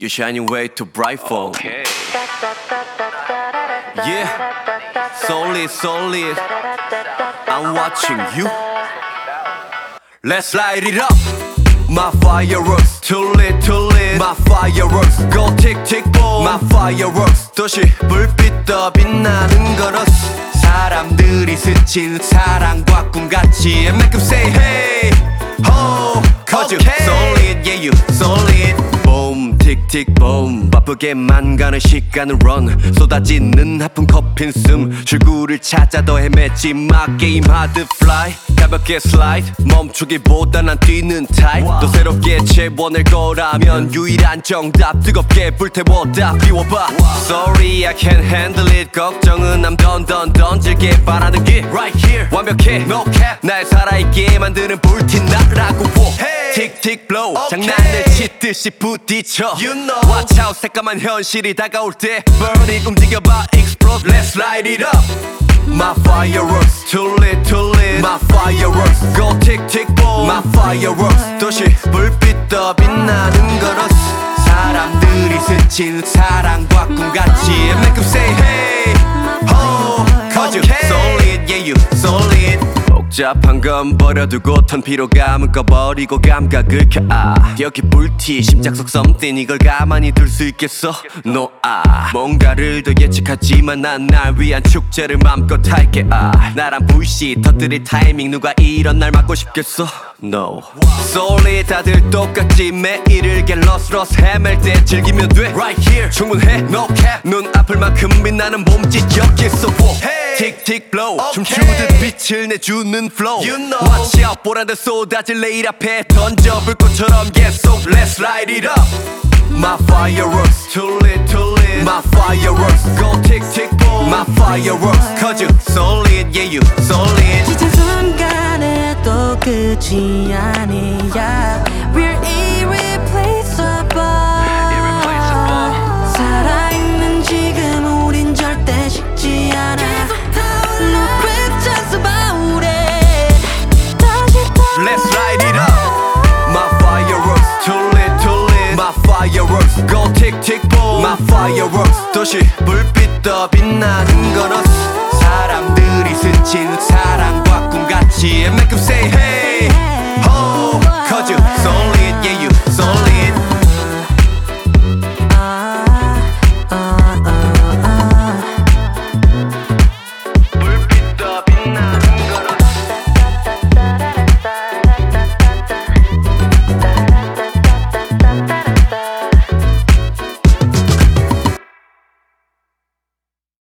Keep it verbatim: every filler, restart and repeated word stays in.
You're shining way too bright for okay. Yeah, solid, solid. I'm watching you. Let's light it up. My fireworks, too lit, too lit. My fireworks, go tick, tick, boom. My fireworks, 도시 불빛 더 빛나는 걸었어. 사람들이 스친 사랑과 꿈같이 And make them say hey, ho, cause okay. You solid, yeah you solid. Boom, tick, tick, boom. 바쁘게만 가는 시간은 run. 쏟아지는 하품 커피는 숨. 출구를 찾아 더 헤맸지 마 게임 하드 fly. 가볍게 slide 멈추기보다 난 뛰는 타입 또 새롭게 채워낼 거라면 유일한 정답 뜨겁게 불태워 다 비워봐 Sorry I can't handle it 걱정은 남 던던 던질게 바라는 길 Right here 완벽해 No cap 날 살아있게 만드는 불틴 나라고 hey. Tick tick blow okay. 장난을 치듯이 부딪혀 you know. Watch out 새까만 현실이 다가올 때 Burn it 움직여봐 explode Let's light it up My fireworks, too lit, too lit. My fireworks, go tick, tick, boom. My fireworks, 도시 불빛 더 빛나는 걸었어. 사람들이 스친 사랑과 꿈같이 And make them say hey, ho, cause you solid, yeah you solid. 복잡한 건 버려두고 턴 피로감은 꺼버리고 감각을 켜 아. 여기 불티 심장 속 something 이걸 가만히 둘 수 있겠어 No 아 뭔가를 더 예측하지만 난 날 위한 축제를 맘껏 할게 아 나란 불씨 터뜨릴 타이밍 누가 이런 날 맞고 싶겠어 No Solid 다들 똑같지 매일을 get lost lost 헤맬 때 즐기면 돼 Right here 충분해 No cap 눈아플 만큼 빛나는 몸짓 여기서 hey. Tick tick blow okay. 춤추듯 빛을 내주는 flow you know. Watch out 보란듯 쏟아질 내일 앞에 던져 불꽃처럼 yeah so let's light it up My fireworks too lit too lit My fireworks go tick tick boom My fireworks cause you solid yeah you solid 지친 순간에 또 끝이 아니야 We're irreplaceable 살아있는 지금 우린 절대 식지 않아 No questions about it Let's light it up My fireworks too lit too lit My fireworks go tick tick boom My fireworks 도시 불빛 더 빛나는 걸었어 사람들이 스친 사랑과 꿈같이 And make them say hey, ho, cause you solid yeah